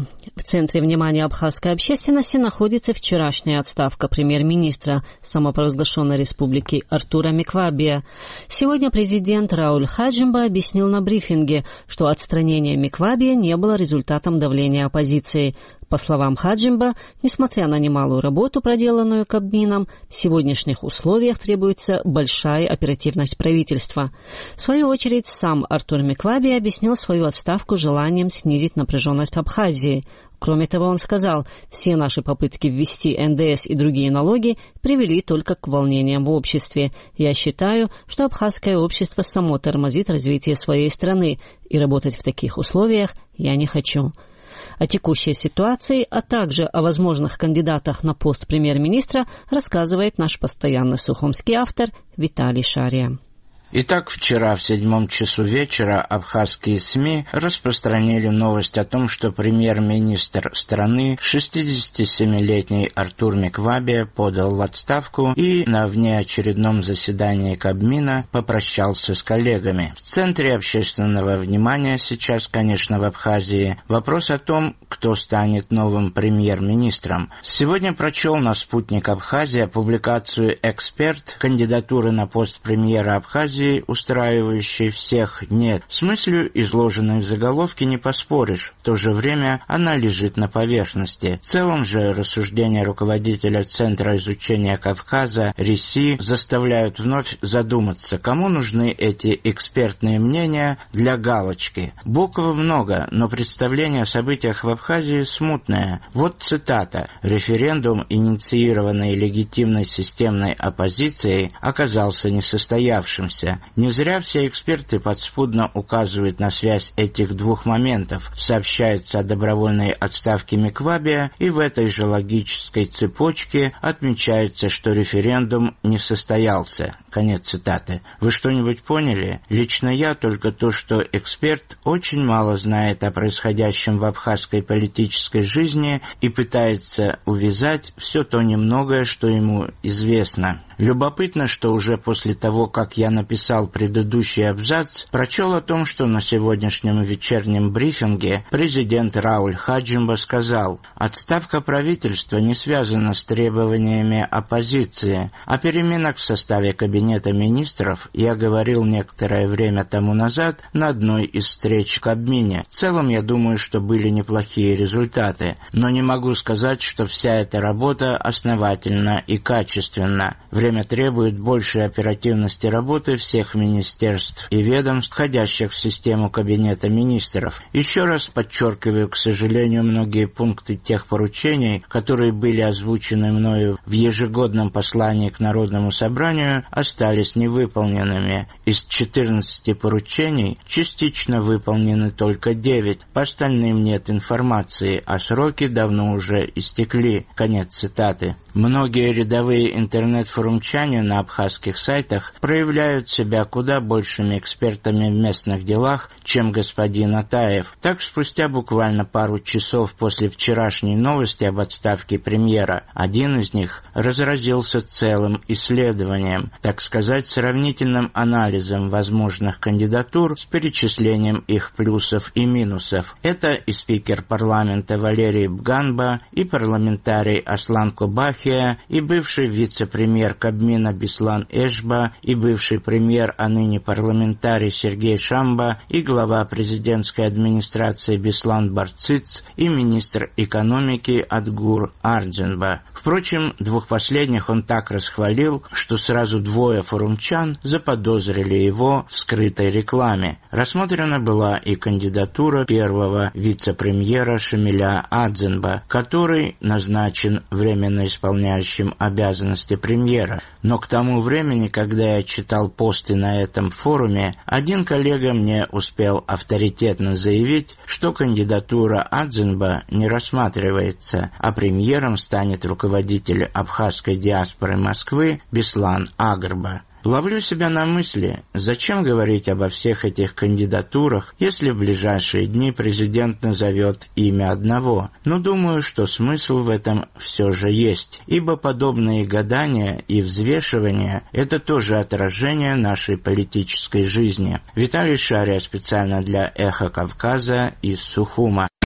В центре внимания абхазской общественности находится вчерашняя отставка премьер-министра самопровозглашенной республики Артура Миквабия. Сегодня президент Рауль Хаджимба объяснил на брифинге, что отстранение Миквабия не было результатом давления оппозиции. По словам Хаджимба, несмотря на немалую работу, проделанную Кабмином, в сегодняшних условиях требуется большая оперативность правительства. В свою очередь, сам Артур Миквабия объяснил свою отставку желанием снизить напряженность в Абхазии. Кроме того, он сказал, все наши попытки ввести НДС и другие налоги привели только к волнениям в обществе. Я считаю, что абхазское общество само тормозит развитие своей страны, и работать в таких условиях я не хочу. О текущей ситуации, а также о возможных кандидатах на пост премьер-министра рассказывает наш постоянный сухумский автор Виталий Шария. Итак, вчера в 7 часу вечера абхазские СМИ распространили новость о том, что премьер-министр страны, 67-летний Артур Миквабия, подал в отставку и на внеочередном заседании Кабмина попрощался с коллегами. В центре общественного внимания сейчас, конечно, в Абхазии вопрос о том, кто станет новым премьер-министром. Сегодня прочел на «Спутник Абхазия» публикацию «Эксперт. Кандидатуры на пост премьера Абхазии, устраивающей всех, нет». С мыслью, изложенной в заголовке, не поспоришь. В то же время она лежит на поверхности. В целом же рассуждения руководителя Центра изучения Кавказа РИСИ заставляют вновь задуматься, кому нужны эти экспертные мнения для галочки. Букв много, но представление о событиях в Абхазии смутное. Вот цитата. «Референдум, инициированный легитимной системной оппозицией, оказался несостоявшимся. Не зря все эксперты подспудно указывают на связь этих двух моментов. Сообщается о добровольной отставке Миквабия, и в этой же логической цепочке отмечается, что референдум не состоялся». Конец цитаты. Вы что-нибудь поняли? Лично я только то, что эксперт очень мало знает о происходящем в абхазской политической жизни и пытается увязать все то немногое, что ему известно. Любопытно, что уже после того, как я написал предыдущий абзац, прочел о том, что на сегодняшнем вечернем брифинге президент Рауль Хаджимба сказал: «Отставка правительства не связана с требованиями оппозиции. О переменах в составе кабинета министров я говорил некоторое время тому назад на одной из встреч в Кабмине. В целом, я думаю, что были неплохие результаты, но не могу сказать, что вся эта работа основательна и качественна. Время требует большей оперативности работы всех министерств и ведомств, входящих в систему кабинета министров. Еще раз подчеркиваю, к сожалению, многие пункты тех поручений, которые были озвучены мною в ежегодном послании к Народному собранию, остались невыполненными. Из 14 поручений частично выполнены только 9. По остальным нет информации, а сроки давно уже истекли». Конец цитаты. Многие рядовые интернет-форумчане на абхазских сайтах проявляют себя куда большими экспертами в местных делах, чем господин Атаев. Так, спустя буквально пару часов после вчерашней новости об отставке премьера, один из них разразился целым исследованием, так сказать, сравнительным анализом возможных кандидатур с перечислением их плюсов и минусов. Это и спикер парламента Валерий Бганба, и парламентарий Аслан Кобахия, и бывший вице-премьер Кабмина Беслан Эшба, и бывший премьер, а ныне парламентарий Сергей Шамба, и глава президентской администрации Беслан Барциц, и министр экономики Адгур Ардзенба. Впрочем, двух последних он так расхвалил, что сразу двое форумчан заподозрили его в скрытой рекламе. Рассмотрена была и кандидатура первого вице-премьера Шамиля Адзенба, который назначен временно исполняющим обязанности премьера. Но к тому времени, когда я читал посты на этом форуме, один коллега мне успел авторитетно заявить, что кандидатура Адзенба не рассматривается, а премьером станет руководитель абхазской диаспоры Москвы Беслан Агрба. Ловлю себя на мысли, зачем говорить обо всех этих кандидатурах, если в ближайшие дни президент назовет имя одного. Но думаю, что смысл в этом все же есть, ибо подобные гадания и взвешивания – это тоже отражение нашей политической жизни. Виталий Шария специально для «Эхо Кавказа» из Сухума.